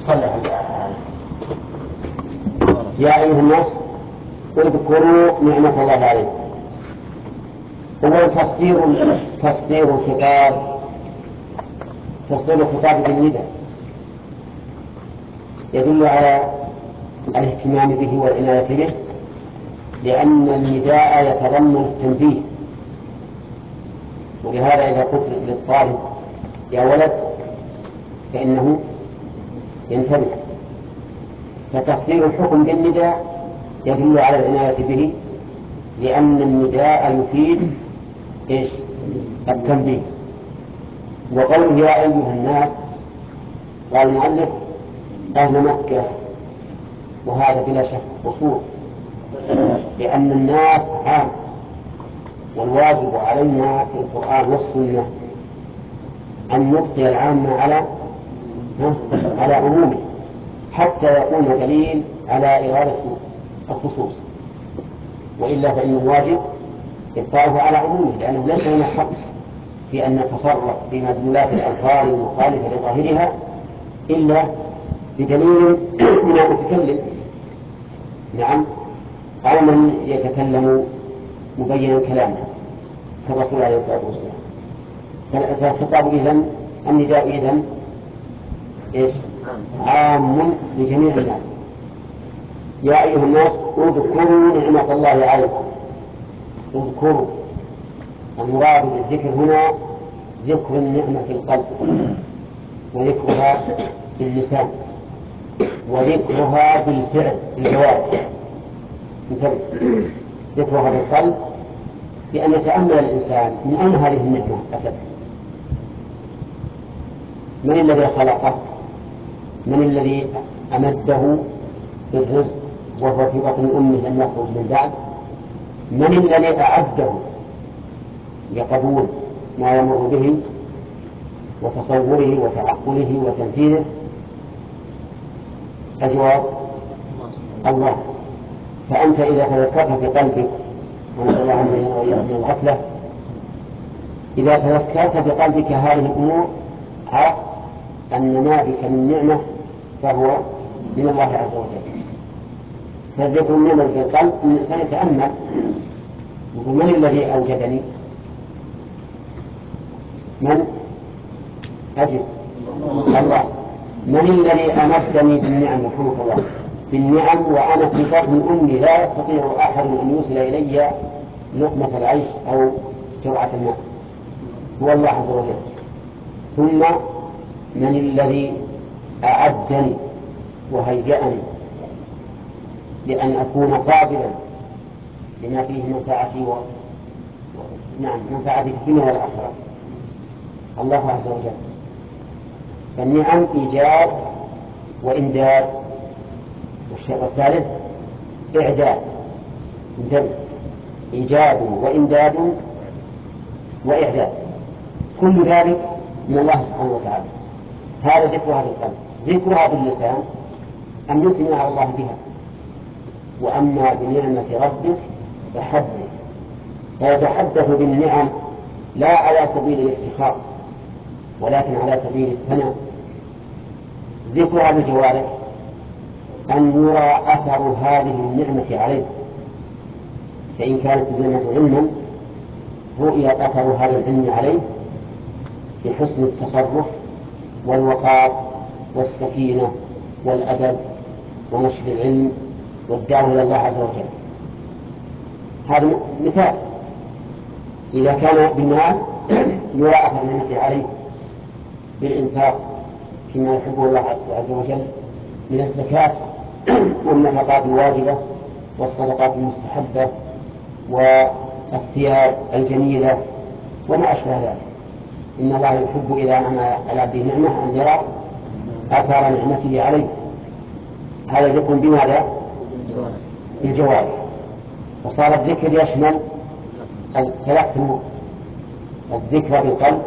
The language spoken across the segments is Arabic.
صلى يا أيها الناس اذكروا نعمة الله عليكم. هو تصدير الخطاب بالنداء يدل على الاهتمام به والعناية به، لأن النداء يتضمن التنبيه. ولهذا إذا قلت للطالب يا ولد فإنه ينتبه. فتصدير الحكم بالنداء يدل على العناية به، لأن النداء يفيد التنبيه. وقوله يا أيها الناس قال المؤلف أهل مكة، وهذا بلا شك قصور، لأن الناس عام، والواجب علينا في القرآن والسنة أن نبقي العام على عمومه حتى يكون دليل على إرادة الخصوص، وإلا فإن الواجب إبقاؤه على عمومه، لأنه ليس لنا حق في أن نتصرف في مدلولات الألفاظ المخالفة لظاهرها إلا بدليل من المتكلم، نعم، أو من يتكلم مبينا كلامه كالرسول عليه الصلاة والسلام. فالخطاب إذن النداء إذن عام لجميع الناس. يا أيها الناس اذكروا نعمة الله عليكم. اذكروا، المراد بالذكر هنا ذكر النعمة في القلب، وذكرها باللسان، وذكرها بالفعل بالجوارح. ذكرها بالقلب بأن يتأمل الإنسان من أين هذه النعمة أتت، من الذي خلقه، من الذي أمده بالرزق وهو في بطن أمه لم يخرج من بعد، من الذي أعده لقبول ما يمر به وتصوره وتعقله وتنفيذه. الجواب الله. فأنت إذا تذكرت في قلبك، ونسأل الله من الغفلة، إذا تذكرت بقلبك هذه الأمور عرفت أن ما بك من نعمة فهو من الله عز وجل. فالذكر النعمة في القلب الإنسان يتأمل يقول من الذي أوجدني؟ من أجد الله. من الذي أمدني بالنعم؟ رحمك الله، بالنعم وأنا في بطن أمي لا يستطيع أحد أن يوصل إلي لقمة العيش أو جرعة الماء، هو الله عز وجل. ثم من الذي أعدني وهيأني لأن أكون قابلا لما فيه منفعتي منفعتي في الدنيا والآخرة؟ الله عز وجل. فالنعم إيجاد وإمداد، والشيء الثالث إعداد، إيجاد وإمداد وإعداد، كل ذلك من الله سبحانه وتعالى. هذا ذكرها بالقلب. ذكرها باللسان أن يثني على الله بها. وأما بنعمة ربك فحدث، فيتحدث بالنعم لا على سبيل الافتخار ولكن على سبيل الثناء. ذكرها بالجوارح أن يرى أثر هذه النعمة عليه، فإن كانت النعمة علما رؤي أثر هذا العلم عليه بحسن التصرف والوقار والسكينة والأدب ونشر العلم والدعوة إلى الله عز وجل. هذا مثال. إذا كان بالمال يرى أثر النعمة عليه بالإنفاق فيما يحبه الله عز وجل من الزكاة والنفقات الواجبة والصدقات المستحبة والثياب الجميلة وما أشبه ذلك. إن الله يحب إذا أنعم على عبده نعمة أن يرى آثار نعمته عليه. هذا ذكر بماذا؟ بالجوارح. فصار الذكر يشمل ثلاث أمور: الذكر بالقلب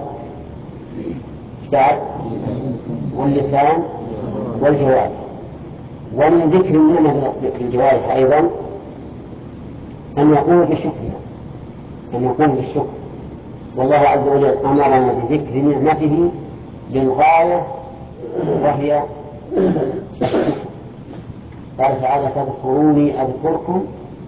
واللسان والجوارح. ومن ذكر النعمة بالجوارح أيضا أن يقوم بالشكر. والله عز وجل أمرنا بذكر نعمته للغاية، وهي قال تعالى فاذكروني أذكركم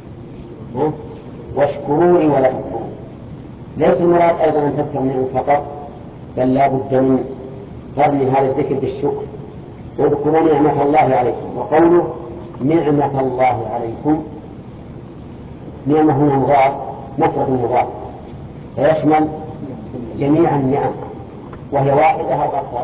واشكروني ولا تكفرون. ليس المراد أيضا أن تذكر منه فقط، بل لا بد من قرن هذا الذكر بالشكر. واذكروا نعمة الله عليكم. وقوله نعمة الله عليكم، نعمة هنا مضاف مفرد مضاف فيشمل جميع النعم وهي واحدة أو أكثر.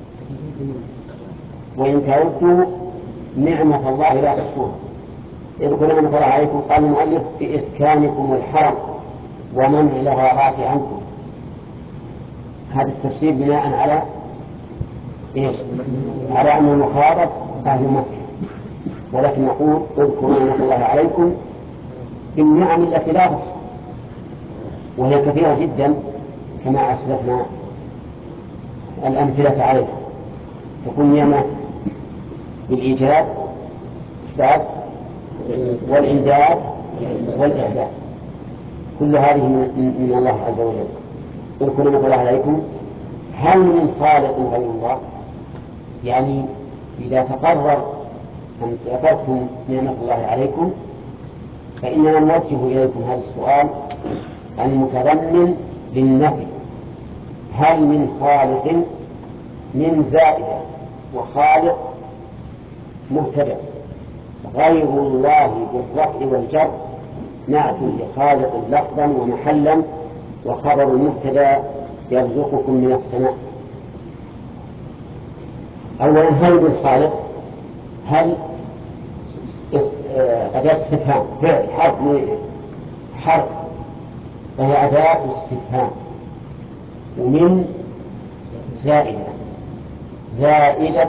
وإن تعدوا نعمة الله لا تحصوها. اذكروا نعمة الله عليكم قال المؤلف بإسكانكم الحرم ومنع الغارات عنكم. هذا التفسير بناء على إيش؟ على أن المخاطب أهل مكة، ولكن نقول اذكروا نعمة الله عليكم بالنعم التي لا تحصى وهي كثيرة جدا كما أسلفنا الأمثلة عليها. تكون نعمة بالإيجاب والإمداد والإعداد، كل هذه من الله عز وجل. اذكروا نعمة الله عليكم. هل من خالق غير الله؟ يعني إذا تقرر أن ذكرتم نعمة الله عليكم فإننا نوجه إليكم هذا السؤال المتضمن للنفي. هل من خالق؟ من زائدة، وخالق مبتدأ، غير الله بالرفع والجر نعت لخالق لفظا ومحلا، وخبر المبتدأ يرزقكم من السماء. أولا هل بالخالق؟ هل أداة استفهام فعل حرف وهي أداة استفهام، ومن زائدة زائدة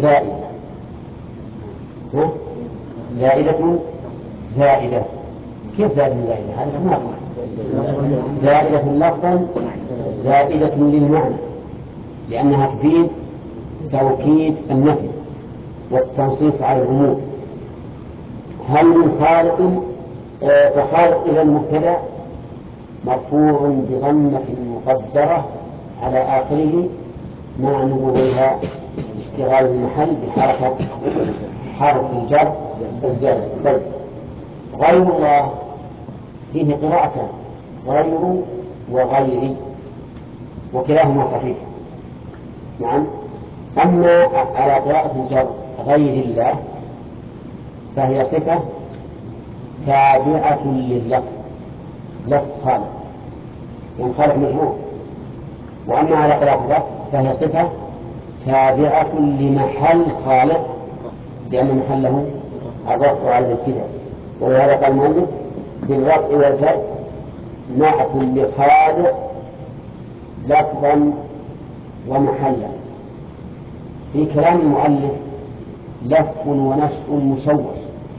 زائدة كيف زائدة؟ هذا ما زائدة لفظا زائدة للمعنى، لأنها تفيد توكيد النفي والتنصيص على العموم. هل من خالق؟ وخالق إلى المبتدأ مرفوع بضمة مقدرة على آخره مع نبوغها اشتغال المحل بحركة حرف الجر الزائد. طيب غير الله فيه قراءة غير وغيري وكلاهما صحيح. نعم. أما على قراءة الجر غير الله فهي صفة تابعة لللفظ، لفظ خالق، يعني خالق مجموع. وأما على قراءة الرفع فهي صفة تابعة لمحل خالق، لأن محله الرفع على الابتداء. ولهذا قال المؤلف بالرفع والجر نعت لخالق لفظا ومحلا. في كلام المؤلف لف ونشء مشوش.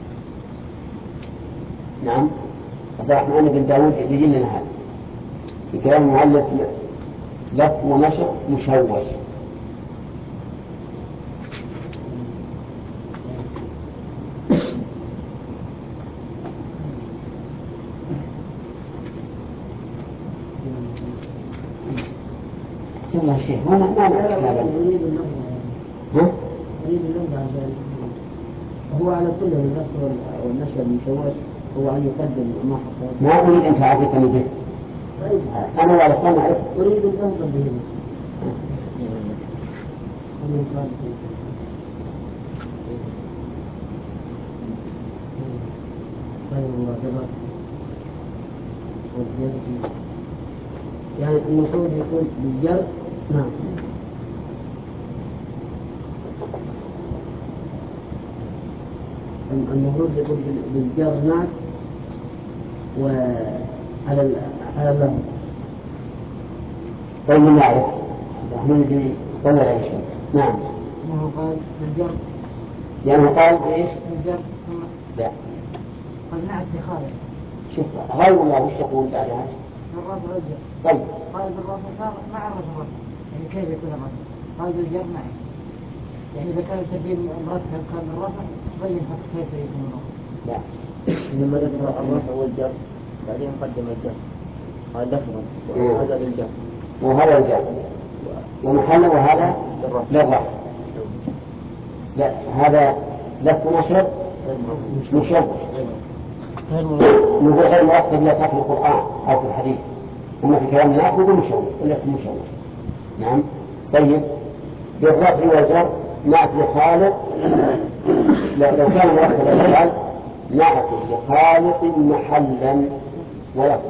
نعم. عبد الرحمن بن داود يجي لنا هذا في كلام المؤلف لف ونشء مشوش. والله شيء ما يريد اللغة هو على كل اللفظ والنشر المشوش هو أن يقدم ما حصل. ما أريد أن تعرفني به. أنا ولا أنا أعرف. أريد اللفظ به. يعني المفروض يكون بالجر. نعم. المفروض يكون بالجر نعت وعلى اللفظ. طيب نعرف نحن في ولا أي شيء. نعم. ما هو قال بالجر. يعني قال إيش؟ بالجر ثم. لا. قال نعت بخالق. شوف غير الله وش يقول بعدها؟ بالرفع والجر. طيب. قال بالرفع مع الرفع. يعني كيف يكون الرفع؟ قال بالجر معه. يعني إذا كان تبين مرتب كان الرفع بين كيف يكون الرفع. لا. لما ذكر الرفع والجر بعدين قدم الجر قال لفظا وهذا للجر وهذا الجر ومحل وهذا للرفع. لا، هذا لف نشر مشوش، نقول غير مؤثر لا في القرآن أو في الحديث، أما في كلام الناس نقول مشوش ولا مشوش. نعم. طيب، بالرفع والجر نعت لخالق، لو كان مؤثر الأفعال نعت لخالق محلا ولفظا،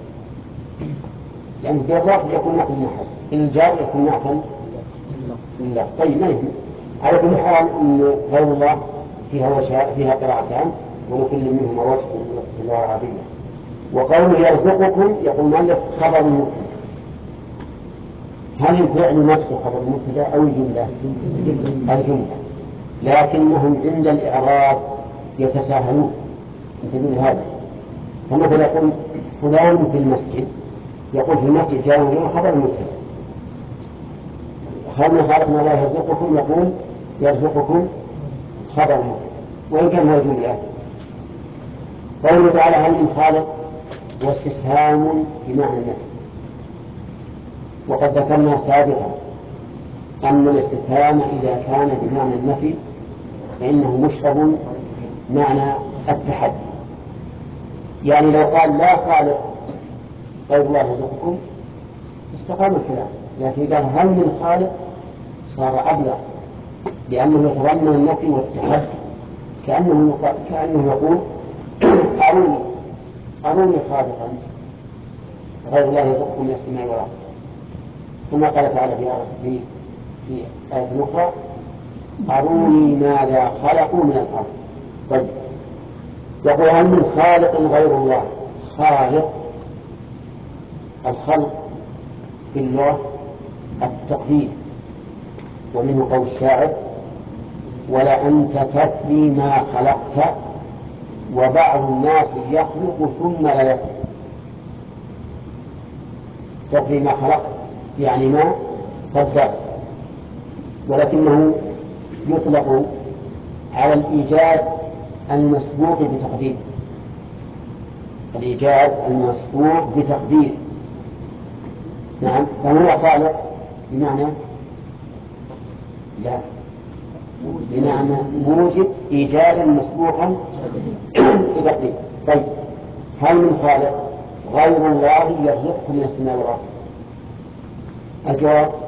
لأن بالرفع يكون نعت المحل، الجر يكون نعتا لله. طيب، ما يهم. على كل حال إن غير الله فيها قراءتان ولكل منهما وجه في اللغة العربية. وقوله يرزقكم يقول مؤلف خبر مبتدأ. هل الفعل نفسه خبر مبتدأ أو الجملة؟ الجملة، لكنهم عند الإعراب يتساهلون. انتبهوا لهذا. فمثلا يقول فلان في المسجد، يقول في المسجد جاء خبر مبتدأ. هل خالقنا الله يرزقكم يقول يرزقكم خبر مبتدأ وإن كان هو جملة. قوله تعالى هل من خالق واستفهام بمعنى النفي. وقد ذكرنا سابقا أن الاستفهام إذا كان بمعنى النفي فإنه مشتق معنى التحدي. يعني لو قال لا خالق غير الله يرزقكم استقام الكلام، لكن قال هل من خالق صار أبلغ، لأنه يتضمن النفي والتحدي، كأنه يقول أروني خالقا غير الله يرزقكم من السماء والأرض. ثم قال تعالى في آية أخرى أروني ماذا خلقوا من الأرض. طيب، يقول هل من خالق غير الله. خالق، الخلق في اللغة التقدير، ومنه قول الشاعر ولأنت تفني ما خلقت وبعض الناس يخلق ثم لا يفني. تفني ما خلقت يعني ما قدرت، ولكنه يطلق على الإيجاد المسبوق بتقدير. الإيجاد المسبوق بتقدير. نعم. فهو خالق بمعنى لا، بمعنى موجب إيجادا مسبوقا بتقدير. طيب، هل من خالق غير الله يرزقكم من السماء والأرض؟ الجواب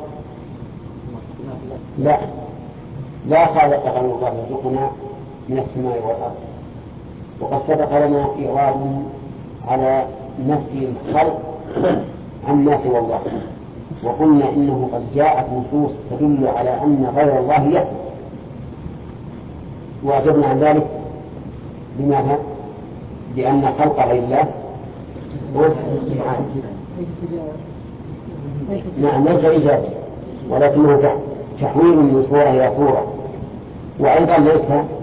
لا، لا خالق غير الله يرزقنا من السماء والأرض. وقد سبق لنا إيراد على نفي الخلق عن الناس والله، وقلنا إنه قد جاءت نصوص تدل على أن غير الله يخلق، وأجبنا عن ذلك بماذا؟ بأن خلق غير الله نعم ليس إيجابا، ولكنه تحويل من صورة إلى صورة، وأيضا ليس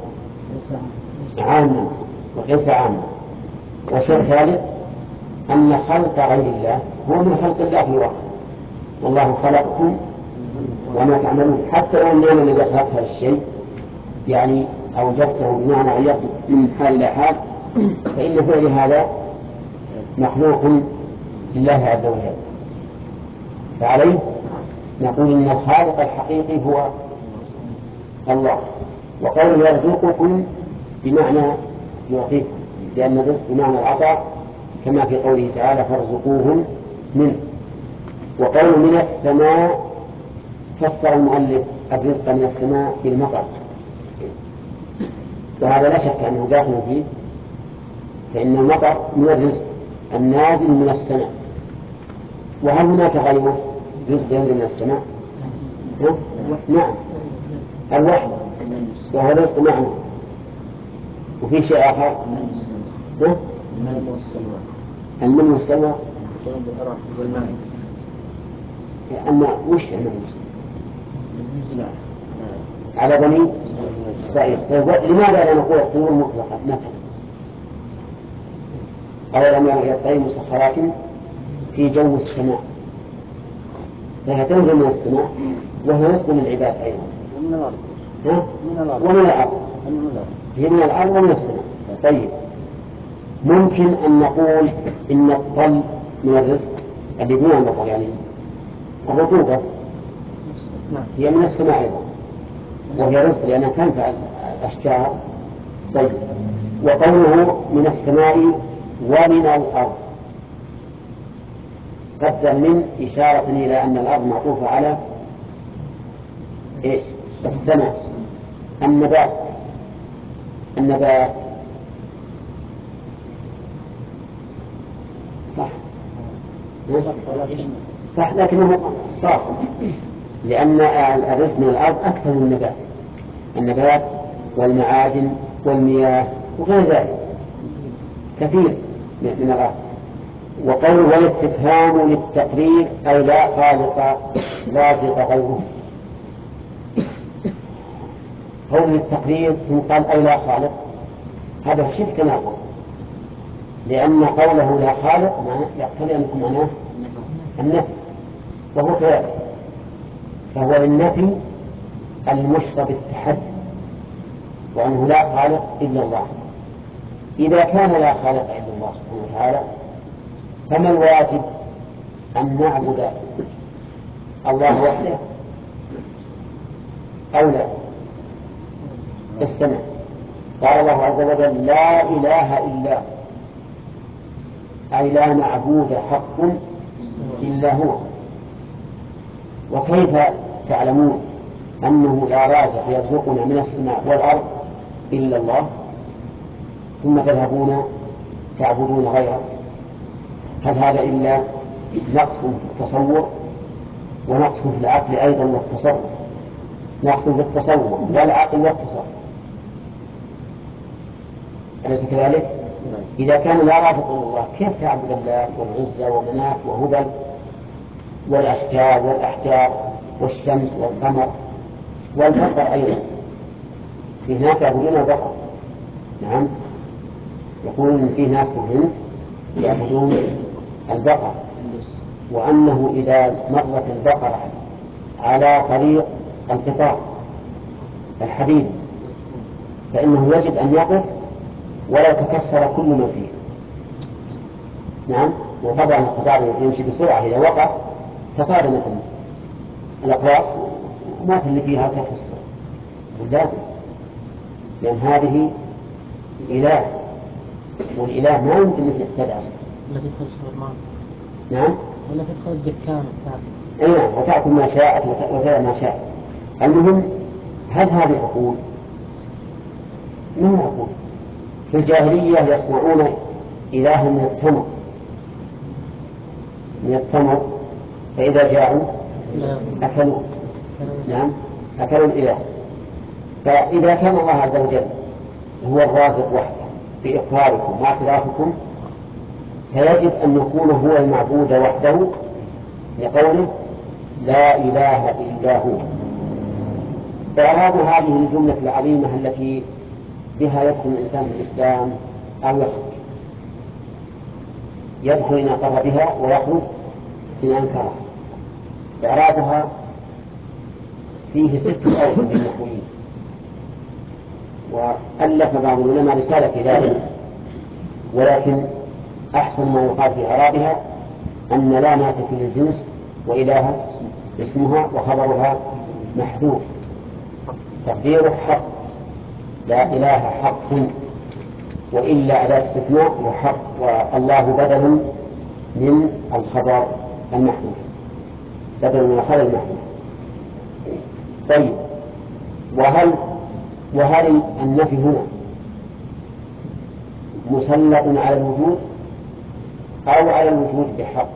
عاما وليس عاما. والشيء الثالث أن خلق غير الله هو من خلق الله في الواقع، والله خلقكم وما تعملون. حتى لو النعمة الذي خلقها الشيء يعني أوجدته بمعنى غيرته من حال إلى حال، فإن فعل هذا مخلوق لله عز وجل. فعليه نقول إن الخالق الحقيقي هو الله. وقوله يرزقكم بمعنى يعطيكم، لأن الرزق بمعنى العطاء كما في قوله تعالى فارزقوهم منه. وقوله من السماء فسر المؤلف الرزق من السماء بالمطر، وهذا لا شك أنه داخل فيه، فإن المطر من الرزق النازل من السماء. وهل هناك غيره رزق ينزل من السماء؟ نعم، الوحي وهو رزق معنى. وفي شيء آخر المن والسلوى. أما وش المن والسلوى على بني إسرائيل؟ لماذا لا نقول الطيور مطلقة مثلا؟ أولم يروا إلى الطير مسخرات في جو السماء، فهي تنزل من السماء وهو رزق للعباد أيضا ومن الأرض هي من الأرض ومن السماء. طيب، ممكن أن نقول إن الطل من الرزق اللي دون المطر، يعني الرطوبة هي من السماء أيضا، وهي رزق لأنها تنفع الأشجار. طيب، وقوله من السماء ومن الأرض قدر من إشارة إلى أن الأرض معطوفة على إيش؟ السماء. النبات صح لكنه فاصل، لأن الرزق من الأرض أكثر من النبات والمعادن والمياه وغير ذلك كثير من الأرض. وقول والاستفهام للتقرير أي لا خالق رازق غيره. قول للتقرير ثم قال أي لا خالق، هذا شبه تناقض، لأن قوله لا خالق يقتضي أن يكون معناه النفي، وهو كذلك، فهو للنفي المشتى بالتحدي، وأنه لا خالق إلا الله. إذا كان لا خالق إلا الله سبحانه وتعالى فما الواجب؟ أن نعبد الله وحده أو لا؟ استمع، قال الله عز وجل لا إله إلا هو، أي لا معبود حق إلا هو. وكيف تعلمون أنه لا رازق يرزقنا من السماء والأرض إلا الله ثم تذهبون تعبدون غيره؟ هل هذا إلا نقص في التصور ونقص في العقل أيضا والتصور؟ نقص في التصور والعقل والتصور، أليس كذلك؟ إذا كان لا رازق إلا الله كيف تعبد اللات والعزى ومناة وهبل والأشجار والأحجار والشمس والقمر والبقر أيضا؟ في ناس يعبدون البقر، نعم، يقولون فيه ناس في الهند يعبدون البقر، وأنه إذا مرت البقرة على طريق القطار الحديد فإنه يجب أن يقف ولا يتكسر كل ما فيه. نعم، وطبعا القطار يمشي بسرعة، إذا وقف تصادمت الأقراص وما اللي فيها تكسر، لازم، لأن هذه إله، والإله ما يمكن أن يهتدى أصلا. لا تدخل الشرمان. نعم. ولا تدخل الدكان أي نعم، وتأكل ما شاءت وتأكل ما شاءت. المهم، هل هذه عقول؟ ما عقول. في الجاهلية يصنعون إله من التمر فإذا جاعوا أكلوا. نعم، أكلوا الإله. فإذا كان الله عز وجل هو الرازق وحده بإقراركم واعترافكم فيجب أن يكون هو المعبود وحده، لقوله لا إله إلا هو. إعراب هذه الجملة العظيمة التي بها يدخل الإنسان في الإسلام أو يدخل إن أقر بها ويخرج إن أنكرها. إعرابها فيه 6 أوجه للنحويين، وألف بعض العلماء رسالة في ذلك، ولكن أحسن ما يقال في إعرابها أن لا نافية للجنس وإله اسمها وخبرها محذوف، تقدير حق، لا إله حق، وإلا أداة استثناء وحق، والله بدل من الخبر المحذوف، بدل من الخبر المحذوف. طيب، وهل النفي هنا مسلط على الوجود أو على الوجود بحق؟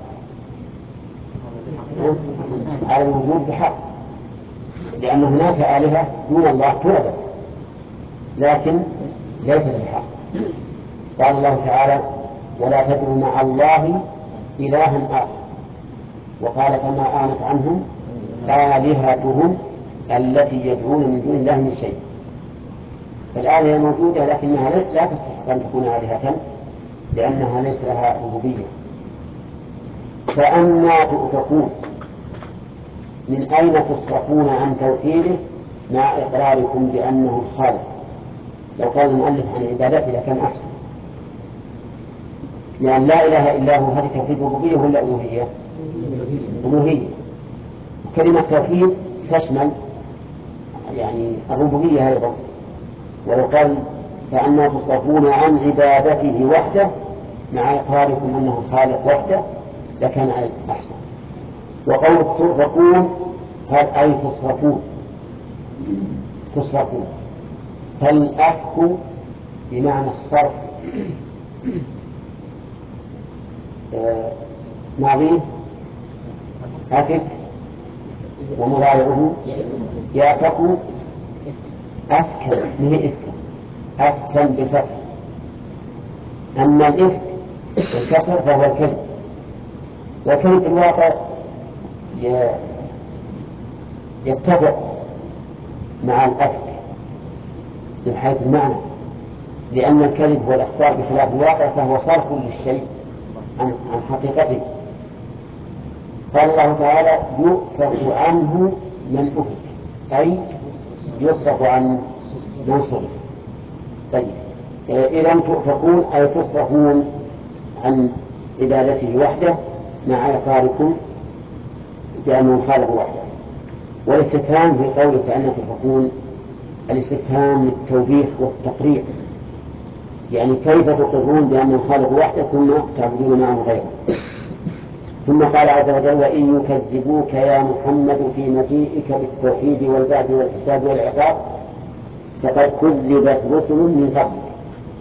على الوجود بحق، لأن هناك آلهة دون الله تعبد لكن ليست بحق. قال الله تعالى ولا تدعوا مع الله إلها آخر، وقال فما آنت عنهم آلهتهم التي يدعون من دون الله من شيء. فالآلهة موجودة لكنها لا تستحق أن تكون آلهة لأنها ليس لها ربوبية. فأنى تؤفكون؟ من أين تصرفون عن توحيده مع إقراركم بأنه الخالق؟ لو قال المؤلف عن عبادته لكان أحسن، لأن لا إله إلا هو هذه توحيد ربوبية ولا ألوهية؟ ألوهية. كلمة توحيد تشمل يعني الربوبية أيضا. ولو قال فأنا تصرفون عن عبادته وحده مع إقراركم أنه خالق وحده لكان أحسن. وقول ترفقون هل أي تصرفون فالأفك بمعنى الصرف ماضيه أفك ومضارعه يأفك أفكا به أفكا بالفتح. أما الإفك الكسر فهو الكذب، وكذب الواقع يتفق مع الأفك من حيث المعنى، لأن الكذب هو الإخبار بخلاف الواقع فهو صرف للشيء عن حقيقته. قال الله تعالى يؤفك عنه من أفك أي يصرف عن من صرف. طيب إذا تؤفكون أي تصرفون عن عبادته وحده مع إقراركم بأنه خالق وحده. والاستفهام في قوله فأنا تؤفكون الاستفهام للتوبيخ والتقريع، يعني كيف تقرون بأنه خالق وحده ثم تعبدون معه غيره. ثم قال عز وجل وإن يكذبوك يا محمد في مجيئك بالتوحيد والبعث والحساب والعقاب فقد كذبت رسل من قبلك.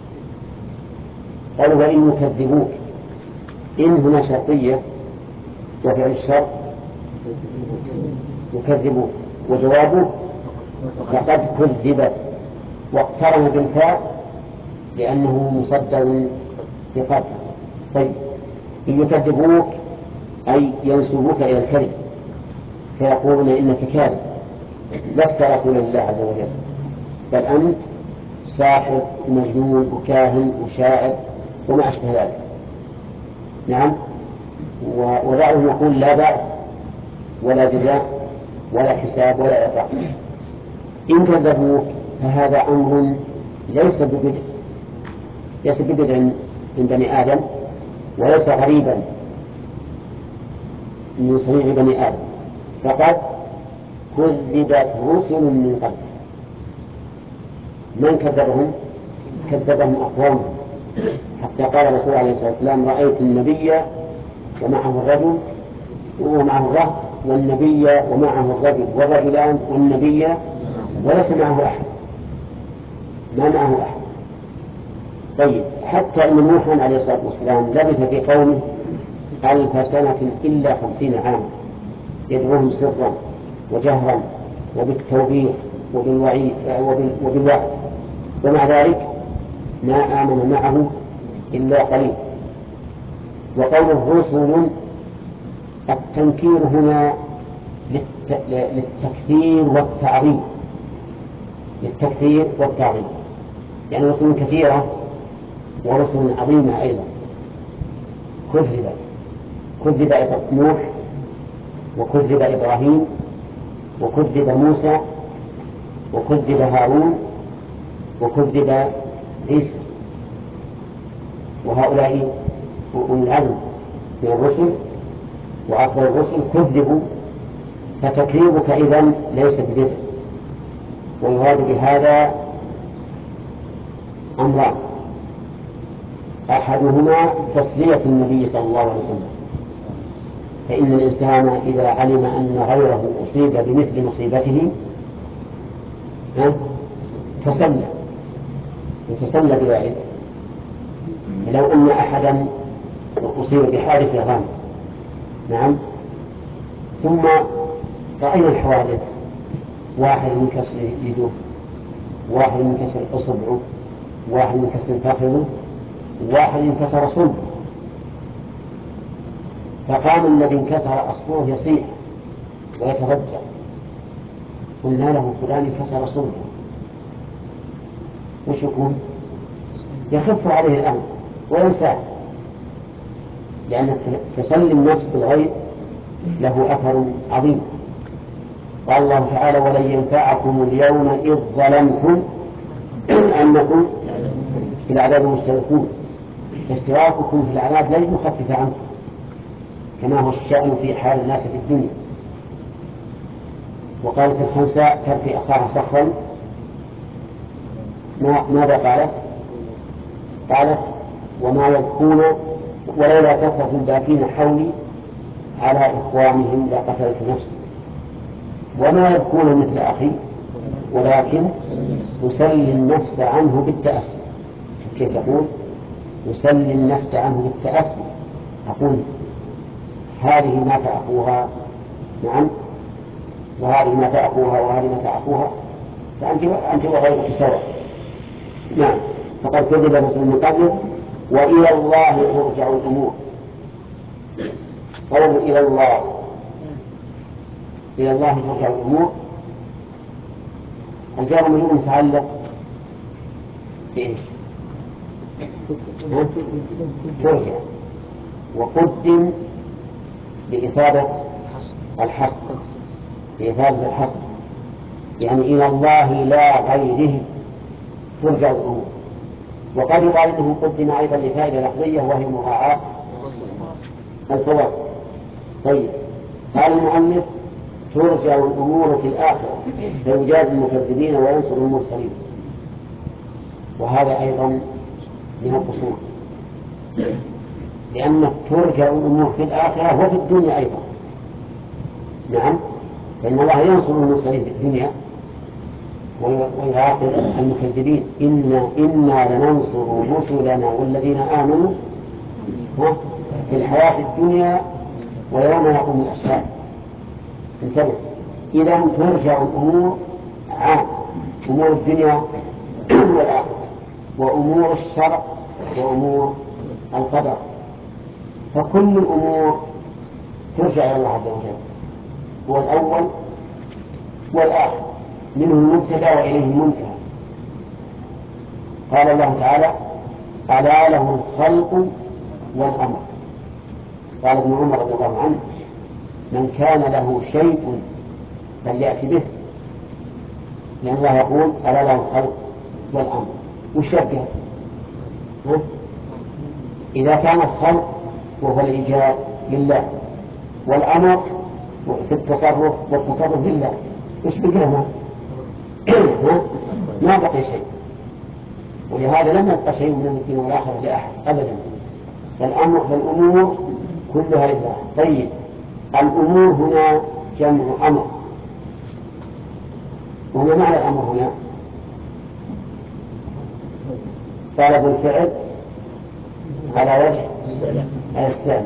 قالوا وإن يكذبوك إن هنا شرطية وفعل الشر يكذبوك وجوابه فقد كذبت واقترن بالفاء لأنه مصدر بقدر. طيب إن يكذبوك أي ينسبوك إلى الكذب فيقولون إنك كاذب لست رسول الله عز وجل بل أنت ساحر ومجنون وكاهن وشاعر وما أشبه ذلك. نعم. وبعضهم يقول لا بأس ولا جزاء ولا حساب ولا عقاب. إن كذبوك فهذا أمر ليس ببدع من بني آدم وليس غريبا من صنيع بني آدم، فقد كذبت رسل من قبل. من كذبهم؟ كذبهم أقوام، حتى قال الرسول عليه الصلاة والسلام رأيت النبي ومعه الرجل ومعه الرهط والنبي ومعه الرجل والرجلان والنبي وليس معه أحد، ما معه أحد. طيب حتى أن نوحا عليه الصلاة والسلام لبث في قومه 1000 سنة إلا 50 عاما يدعوهم سرا وجهرا وبالتوبيخ وبالوعد، ومع ذلك ما آمن معه إلا قليل. وقوله رسل التنكير هنا للتكثير والتعظيم، يعني رسل كثيرة ورسل عظيمة أيضا. كذب نوح وكذب إبراهيم وكذب موسى وكذب هارون وكذب عيسى، وهؤلاء أولي العزم من الرسل وأفضل الرسل كذبوا، فتكذيبك إذن ليس ببدع. ويراد بهذا أمران: أحدهما تسلية النبي صلى الله عليه وسلم، فإن الإنسان إذا علم أن غيره أصيب بمثل مصيبته تسلى بذلك. لو أن أحدا أصيب بحادث غامض نعم ثم رأينا الحوادث، واحد ينكسر يده، واحد ينكسر أصبعه، واحد ينكسر فخذه، واحد ينكسر صلبه، فقام الذي انكسر أصبعه يصيح ويترجع، قلنا له فلان انكسر صلبه، وش يكون؟ يخف عليه الأمر وينساه، لأن تسلي النفس بالغيب له أثر عظيم. قال الله تعالى ولن ينفعكم اليوم إذ ظلمتم أنكم في العذاب مشتركون، فاشتراككم في العذاب لن يخفف عنكم كما هو الشأن في حال الناس في الدنيا. وقالت الخنساء تركي أخاها صخرا ماذا قالت؟ قالت وما يبكون ولولا كثرة الباكين حولي على إخوانهم لقتلت نفسي وما يبكون مثل أخي ولكن يسلي النفس عنه بالتأسي. كيف تقول؟ يسلي النفس عنه بالتأسي. أقول هذه مات أخوها نعم وهذه مات أخوها وهذه مات أخوها فأنت وغيرك سواء. نعم فقد كذب رسول من قبله وإلى الله ترجع الأمور. قول إلى الله ترجع الأمور الجار منه متعلق بإيش؟ ترجع وقدم لإفادة الحصر يعني إلى الله لا غيره ترجع الأمور. وقد يقال انه قدم ايضا لفائده لفظيه وهي مراعاه الفواصل. طيب قال المؤلف ترجع الامور في الاخره فيجازي المكذبين وينصر المرسلين وهذا ايضا من القصور لان ترجع الامور في الاخره وفي الدنيا ايضا. نعم فان الله ينصر المرسلين في الدنيا ويعاقب المكذبين إنا لننصر رسلنا والذين آمنوا في الحياة الدنيا ويوم يقوم الأشهاد. انتبه إذا ترجع الأمور عام أمور الدنيا والآخرة وأمور الشرع وأمور القدر فكل الأمور ترجع إلى الله عز وجل هو الأول والآخر منه المبتدا وإليه المنتهى. قال الله تعالى ألا له الخلق والأمر. قال ابن عمر رضي الله عنه من كان له شيء فليأتي به لأن الله يقول ألا له الخلق والأمر وشبه إذا كان الخلق وهو الإيجاب لله والأمر في التصرف والتصرف لله إيش بقينا ما بقي شيء ولهذا لم يبقى شيء من الدين والآخرة لأحد أبدا فالأمور كلها لله. طيب الأمور هنا جمع أمر وما معنى الأمر هنا؟ طلب الفعل على وجه الاستعمال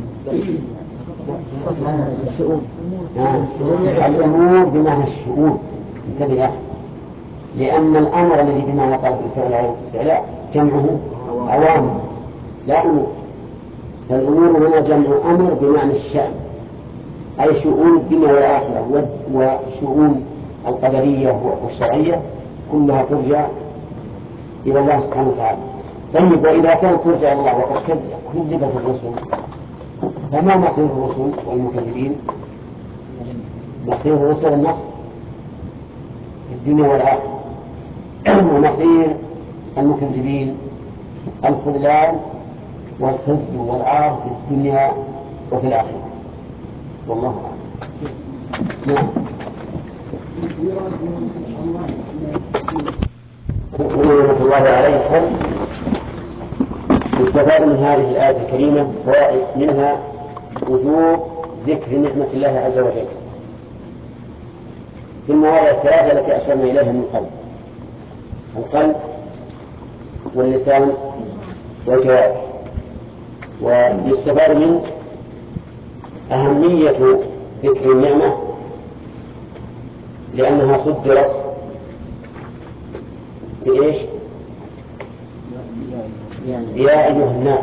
الأمور بمعنى الشؤون. انتبه يا أخي لأن الأمر الذي بمعنى طلب الفعل على الاستعلاء جمعه أوامر لا أمور. فالأمور هنا جمع أمر بمعنى الشأن أي شؤون الدنيا والآخرة وشؤون القدرية والشرعية كلها ترجع إلى الله سبحانه وتعالى. طيب وإذا كانت ترجع إلى الله وقد كذبت الرسل فما مصير الرسل والمكذبين؟ مصير الرسل النصر في الدنيا والآخرة ومصير المكذبين الخذلان والخزي والعار في الدنيا وفي الآخرة والله أعلم. نعم رحمة الله عليكم. يستفاد من هذه الآية الكريمة فوائد منها وجوب ذكر نعمة الله عز وجل في المواضع الثلاثة التي أشرنا إليها من قبل القلب واللسان والجوارح. ويستفاد منه أهمية ذكر النعمة لأنها صدرت بإيش؟ يا أيها الناس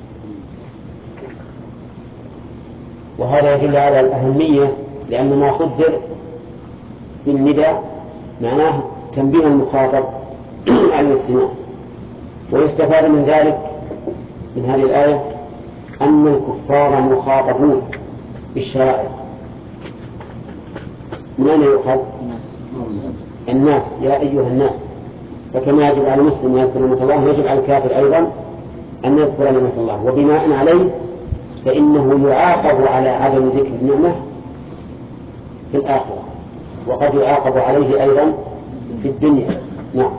وهذا يدل على الأهمية لأن ما صدر بالنداء معناه تنبيه المخاطب على الاستماع. ويستفاد من ذلك من هذه الآية أن الكفار مخاطبون بالشرائع. من أين يؤخذ؟ الناس يا أيها الناس. فكما يجب على المسلم أن يذكر نعمة الله يجب على الكافر أيضا أن يذكر نعمة الله وبناء عليه فإنه يعاقب على عدم ذكر النعمة في الآخرة وقد يعاقب عليه أيضا في الدنيا. نعم.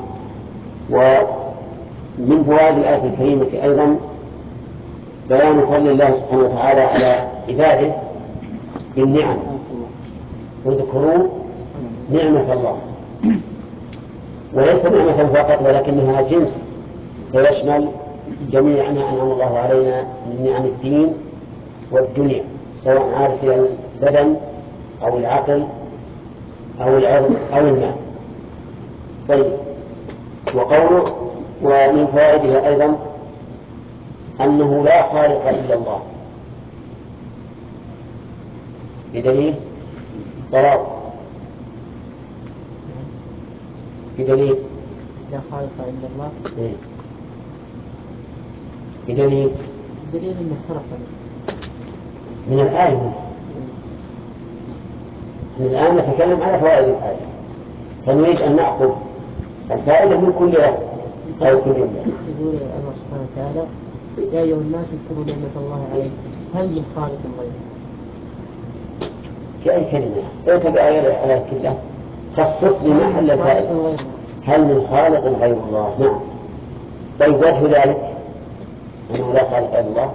ومن فوائد الآية الكريمة أيضا بيان فضل الله سبحانه وتعالى على عباده بالنعم، واذكروا نعمة الله، وليس نعمة فقط ولكنها جنس ويشمل جميع ما أنعم الله علينا من نعم الدين والدنيا، سواء عاد فيها البدن أو العقل أو العرض أو المال. طيب، وقوله ومن فوائدها أيضا أنه لا خالق إلا الله، بدليل ضراب، بدليل لا خالق إلا الله، بدليل أنه خلق من الآية. من الآن نتكلم على فوائد الآية، فنريد أن نأخذ الفائدة من كل آية أو كل يوم. يقول الله سبحانه وتعالى يا أيها الناس اذكروا نعمة الله عليكم هل من خالق غيره؟ في أي كلمة اعتبر على كلها خصص لي محل الفائدة. هل من خالق غير الله؟ نعم. طيب، وجه ذلك أنه لا خالق إلا الله.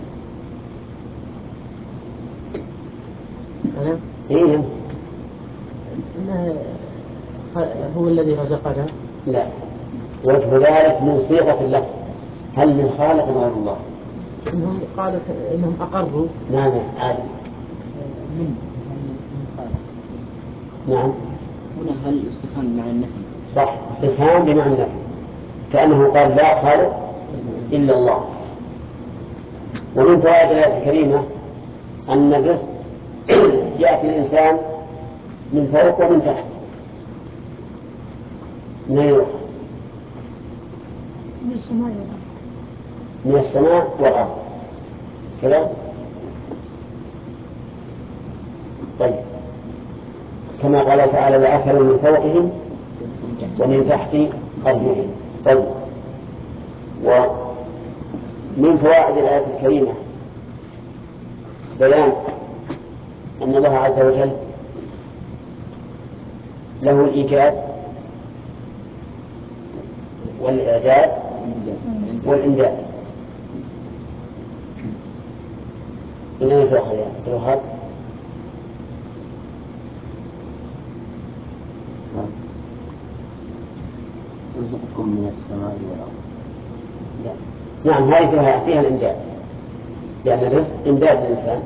أنا؟ إيه؟ إنه هو الذي رزقنا. لا، وجه ذلك من صيغة اللفظ، هل من خالق غير الله؟ إنهم قالوا إنهم أقروا. نعم عادي. من خالق. نعم. هنا هل استفهام مع النفي؟ صح، استفهام بمعنى النفي، كأنه قال لا خالق إلا الله. ومن فوائد الآية الكريمة أن الرزق يأتي الإنسان من فوق ومن تحت، من أين؟ من السماء والأرض كذا. طيب، كما قال تعالى لأكلوا من فوقهم ومن تحت أرجلهم. طيب، ومن فوائد الآية الكريمة بيان أن الله عز وجل له الإيجاد والإعداد والإمداد. من أين تؤخذ يا الوهاب؟ رزقكم من السماء والأرض. نعم، هذه فيها الإمداد، لأن الرزق إمداد الإنسان.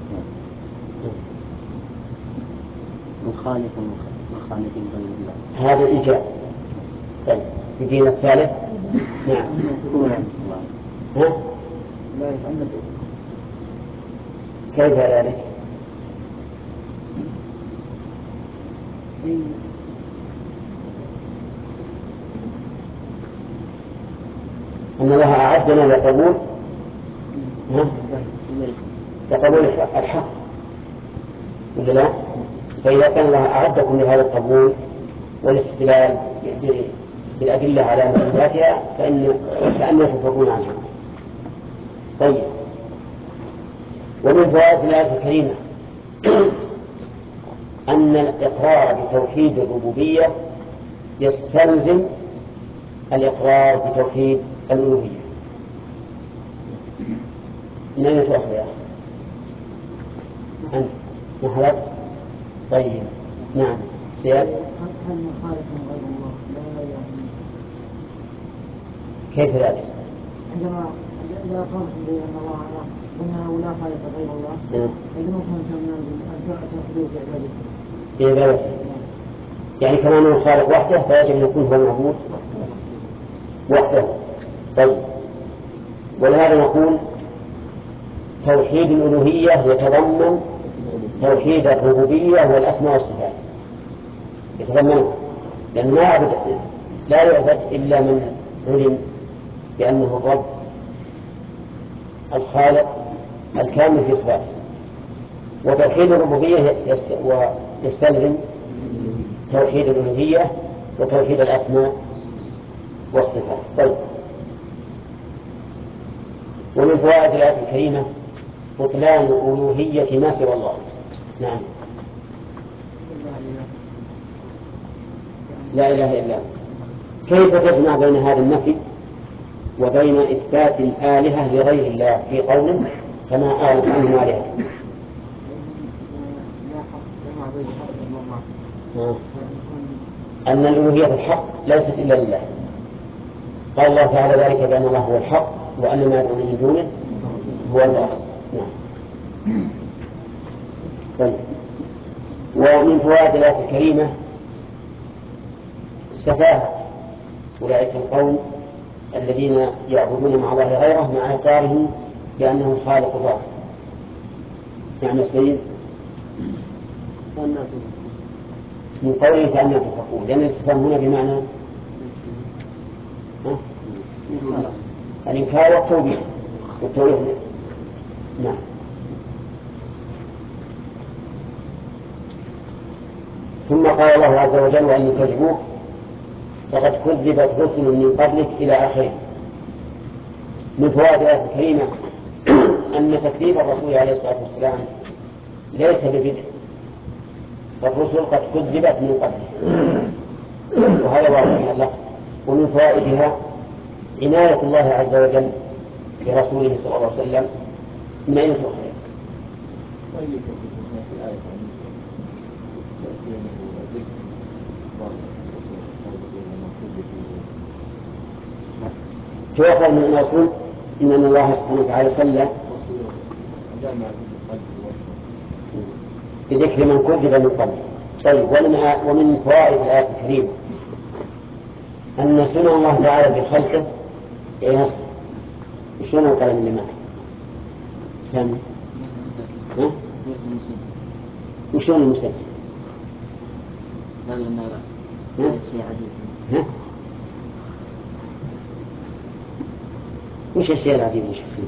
من خالق غير الله، هذا الإيجاد. طيب، يجينا الثالث. نعم. ها؟ كيف ذلك؟ أن الله أعدنا لقبول لقبول الحق، ولا لا؟ فإذا كان الله أعدكم لهذا القبول والاستدلال بالأدلة على مجازاتها فإن تفرقون عنها. طيب، ومن فوائد الآية الكريمة أن الإقرار بتوحيد الربوبية يستلزم الإقرار بتوحيد الألوهية. من أين تؤخذ يا أخي؟ أنت محرز. طيب، نعم. سيد، هل من خالق غير الله لا يعني؟ كيف ذلك؟ عندما إذا قلتم بأن الله أنه لا خالق غير الله، عندما كنتم أن تعتقدوا في عبادته، يعني كما أنه الخالق وحده فيجب أن يكون هو المعبود وحده. طيب، ولهذا نقول توحيد الألوهية يتضمن توحيد الربوبية والأسماء والصفات، يتضمنه، لأن لا يعبد إلا من علم بأنه الرب الخالق الكامل في صفاته. وتوحيد الربوبية يستلزم توحيد الألوهية وتوحيد الأسماء والصفات. طيب، ومن فوائد الآية الكريمة بطلان ألوهية ما سوى الله. نعم. لا إله إلا الله. كيف تجمع بين هذا النفي وبين إثبات الآلهة لغير الله في قوله كما قالت عنهم آلهة؟ أن الألوهية الحق ليست إلا لله. قال الله تعالى ذلك بأن الله هو الحق وأن ما يدعون من دونه هو الباطل. طيب. ومن فوائد الآية الكريمة سفاهة أولئك القوم الذين يعبدون مع الله غيره مع إقرارهم بأنه خالق الباطل. يعني سيد من قوله فأنا تتقون، لأن الاستفهام هنا بمعنى الإنكار والتوبيخ. نعم. ثم قال الله عز وجل وأن يكذبوك فقد كذبت رسل من قبلك إلى آخره. من فوائد الآية الكريمة أن تكذيب الرسول عليه الصلاة والسلام ليس ببدء، فالرسل قد كذبت من قبله، وهذا واضح من اللفظ. ومن فوائدها عناية الله عز وجل برسوله صلى الله عليه وسلم. من أين تؤخذ؟ تؤخذ من الرسول إن الله سبحانه وتعالى سلم بذكر من كذب من قبل. طيب. ومن فوائد الآية الكريمة أن سنن الله تعالى بخلقه ينصر. شنو القلم اللي معك؟ سامي. وشون المسلم؟ وش الشيء العجيب اللي شوف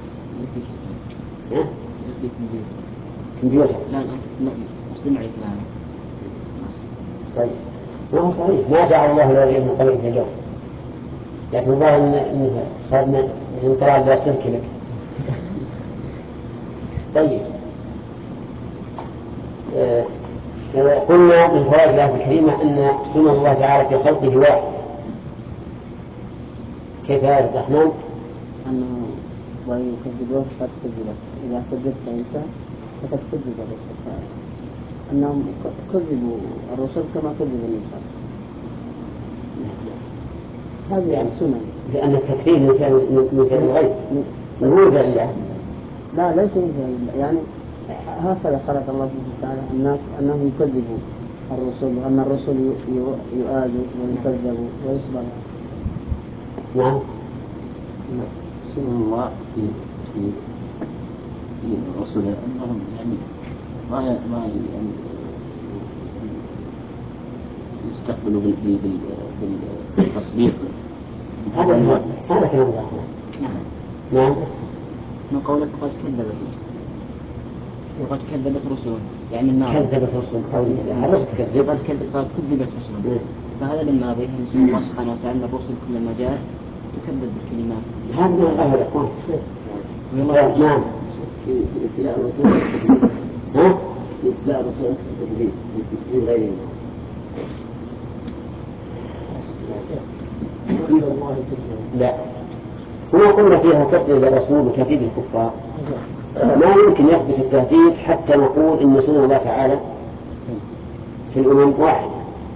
فيه؟ كمبيوتر؟ لا سمعي كلامه. طيب. ما هو صحيح، ما جعل الله الذي من قبل في الجو، لكن الله إنه صارنا من طلع لا سلك لك. طيب. قلنا من فوائد الآية الكريمة أن سنن الله تعالى في خلقه واحد. كيف يا عبد الرحمن؟ أنه وإن يكذبوه فقد كذبت، إذا كذبت أنت فقد كذب الرسل، أنهم كذبوا الرسل كما كذب النبي. هذه يعني السنن، لأن التكذيب من فعل الغيب من فعل الله. لا ليس من فعل الله، يعني هكذا خلق الله سبحانه وتعالى الناس أنهم يكذبوا الرسل، وأن الرسل يؤادوا ويكذبوا ويصبروا. نعم. سنن الله في الرسل أنهم يعني ما يعني يستقبلوا بالتصديق. هذا كلام نعم. من قولك قد كذبت وقد كذبت رسلهم، يعني النار كذبت رسلهم قد كذبت رسلهم، فهذا للناظر يسمى الله سبحانه وتعالى الرسل كلما جاء يكذب بالكلمات. هذا من الأهل يقول نعم. لا رسول ها؟ لا رسول في غيره. لا. هنا قلنا فيها تصديق الرسول وتهديد الكفار، ما يمكن يثبت التهديد حتى نقول إن سنن الله تعالى في الأمم واحد،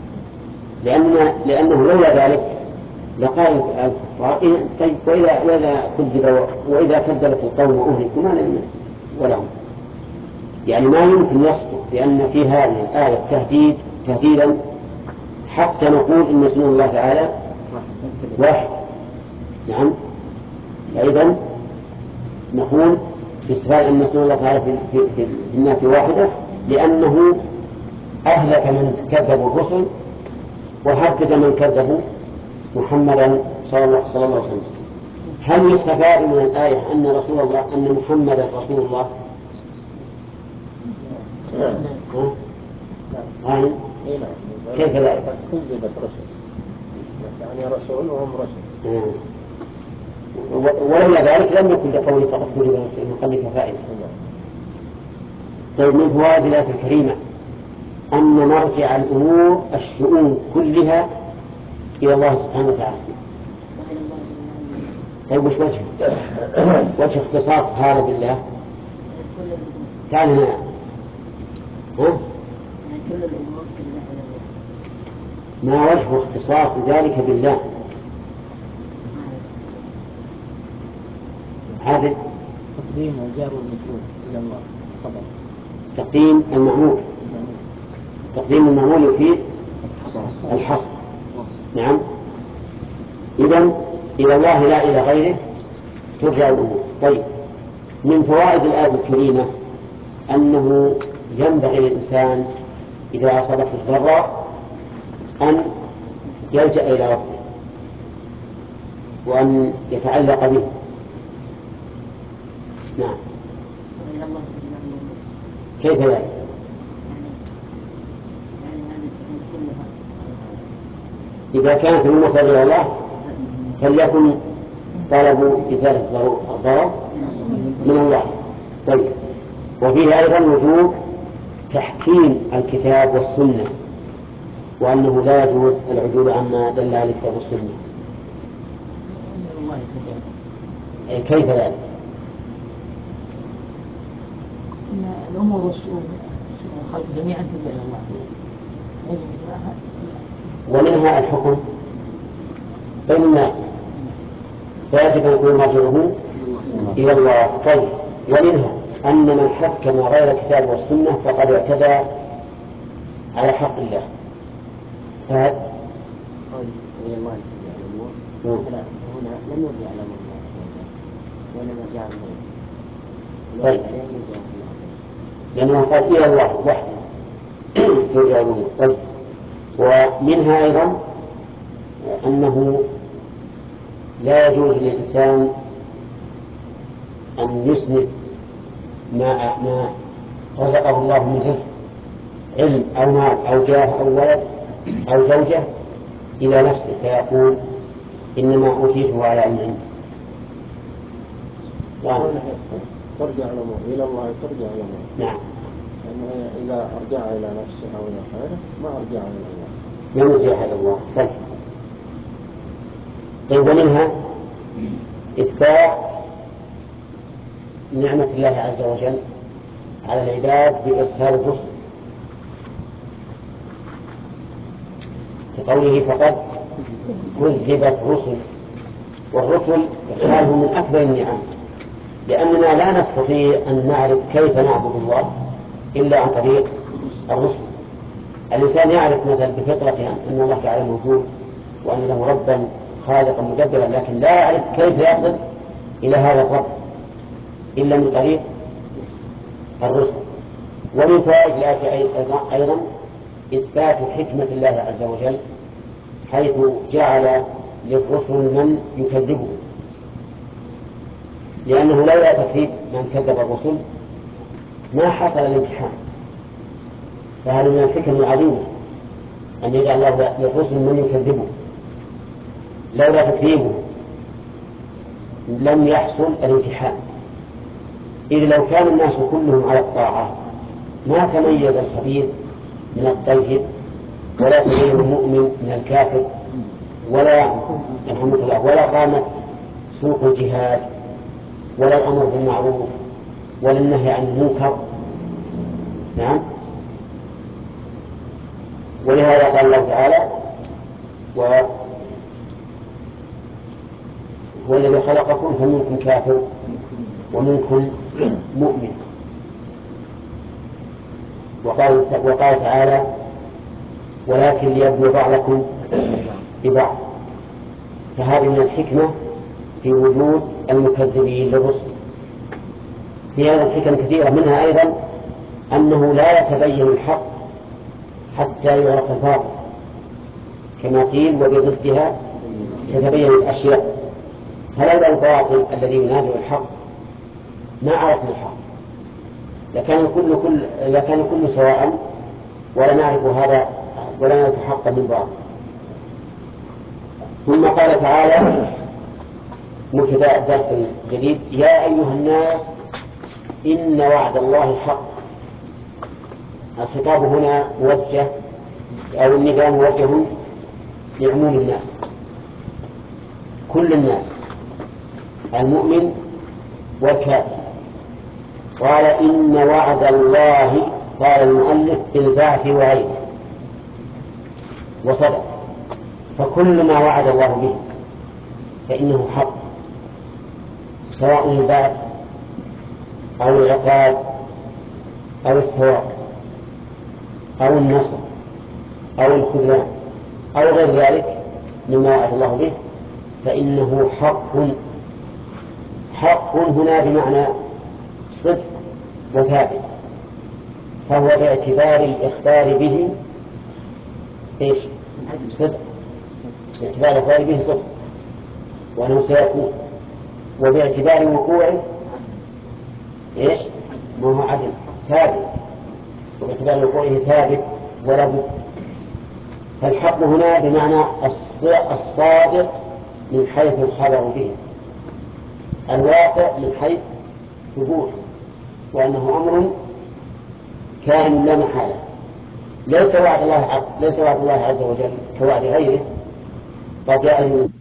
لأنه لولا ذلك لقال الكفار طيب وإذا كذبت القوم أهلكوا ما لهم ولهم. يعني ما يمكن يصدق بأن في هذه الآية تهديدا حتى نقول إن سنن الله تعالى واحد. نعم. أيضا نقول في استفاد أن سنن الله تعالى في الناس واحدة، لأنه أهلك من كذبوا الرسل وهدد من كذبوا محمدا صلى الله عليه وسلم. هل يستفاد من الآية أن محمدا رسول الله؟ كيف ذلك؟ كذبت رسل يعني رسول وهم رسل. ولولا ذلك لم يكن لقوله فقد كذب من قبلك فائدة. طيب. من فوائد الآية الكريمة أن مرجع الأمور الشؤون كلها إلى الله سبحانه وتعالى. طيب وش وجه اختصاص هذا بالله؟ تعالى ما وجه اختصاص ذلك بالله؟ هذا تقديم الجار والمجرور إلى الله طبعا. تقديم المعمول. تقديم المعمول يفيد الحصر. نعم. إذن إلى الله لا إلى غيره ترجع الأمور. طيب، من فوائد الآية الكريمة أنه ينبغي للإنسان إذا أصابته الضراء أن يلجأ إلى ربه وأن يتعلق به. نعم. كيف ذلك؟ إذا كانت الأمور إلى الله فليكن طلب إزالة الضرر من الله. طيب، وفيه أيضا وجوب تحكيم الكتاب والسنة، وأنه لا يجوز العدول عما دل على الكتاب والسنة. كيف ذلك؟ إن الأمور والشؤون الخلق جميعا ترجع إلى الله. ومنها الحكم بين الناس فيجب أن يكون مرجعه إلى الله. طيب، ومنها أن من حكم غير الكتاب والسنة فقد اعتدى على حق الله. فهذا إلى الله هنا لم يرجع إلى الله وإنما رجع إليه. طيب، لأنه قال إلى الله وحده ترجع الأمور. طيب، ومنها أيضا أنه لا يجوز للإنسان أن يسند ما رزقه الله من رزق، علم أو مال أو جاه أو ولد أو زوجة، إلى نفسه فيقول إنما أوتيته على علم عندي. ترجع الأمور إلى الله، ترجع إلى الله. نعم. لأنه إذا أرجع إلى نفسه أو إلى غيره ما أرجع إلى الله. لم يرجع إلى الله. طيب، ومنها إثبات نعمة الله عز وجل على العباد بإرسال الرسل، كقوله فقد كذبت رسل. والرسل إرساله من أكبر النعم، لأننا لا نستطيع أن نعرف كيف نعبد الله إلا عن طريق الرسل. الإنسان يعرف مثلا بفطرته أن الله تعالى موجود وأن له ربا خالقا مدبرا، لكن لا يعرف كيف يصل إلى هذا الرب إلا من طريق الرسل. ومن فوائد الآية أيضا إثبات حكمة الله عز وجل، حيث جعل للرسل من يكذبه، لأنه لولا تكذيب من كذب الرسل ما حصل الامتحان. فهذا من الحكم العظيمة أن يجعل الله للرسل من يكذبه. لولا تكذيبه لم يحصل الامتحان، إذ لو كان الناس كلهم على الطاعة ما تميز الخبيث من الطيب، ولا تميز المؤمن من الكافر، ولا قامت سوق الجهاد، ولا الأمر بالمعروف، ولا النهي عن المنكر. نعم. ولهذا قال الله تعالى هو الذي خلقكم فمنكم كافر ومنكم مؤمن. وقال تعالى ولكن ليبلو بعضكم ببعض. فهذه من الحكمة في وجود المكذبين للرسل. في هذا الحكم كثيرة، منها أيضا أنه لا يتبين الحق حتى يعرف الباطل، كما قيل وبضدها تتبين الأشياء. فلولا الباطل الذي ينازع الحق ما عرفنا الحق، لكان كل سواء ولا نعرف هذا ولا نعرف حقا من باطل. ثم قال تعالى مبتدأ الدرس الجديد يا أيها الناس إن وعد الله حق. الخطاب هنا موجه أو النداء موجه لعموم الناس، كل الناس، المؤمن والكافر. قال إن وعد الله، قال المؤلف بالبعث وغيره، وصدق. فكل ما وعد الله به فإنه حق، سواء البعث أو العقاب أو الثواب أو النصر أو الخذلان أو غير ذلك مما وعد الله به فإنه حق. حق هنا بمعنى صدق وثابت، فهو باعتبار الإخبار به إيش؟ صدق، باعتبار الإخبار به صدق وأنه سيكون، وباعتبار وقوعه إيش؟ ما هو عدل ثابت، وباعتبار وقوعه ثابت ولا بد. فالحق هنا بمعنى الصادق من حيث الخبر به، الواقع من حيث ثبوته، وأنه أمر كان لا محالة. ليس وعد الله عز وجل كوعد غيره. قد جاء